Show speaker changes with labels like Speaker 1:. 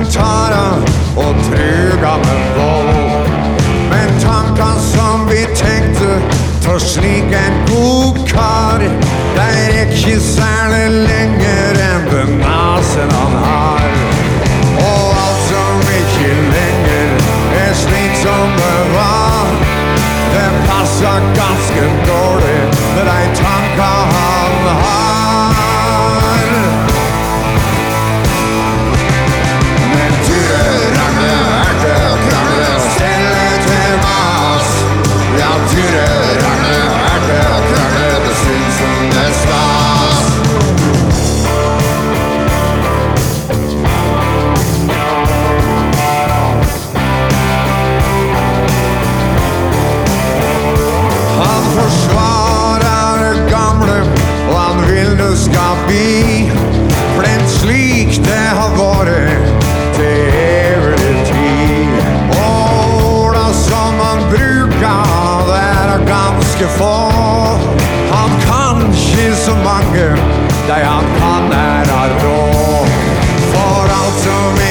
Speaker 1: kommentarer og truga med vold. Men tankene som vi tenkte for slik en god kar, det er ikke særlig lenger enn den nasen han har. Og alt som ikke lenger er slik som det var, det passer ganske dårlig med de tanker han har. Men Tyre-Ragne er det krangle, stille til mas. Ja, Tyre-Ragne er det krangle, det syns som det stas. Han forsvarer det gamle, og han vil det skal bli plent slik det har vært til evig tid. Åla som han bruker, det er ganske få. Han kan ikke så mange, det han kan er rå. For alt som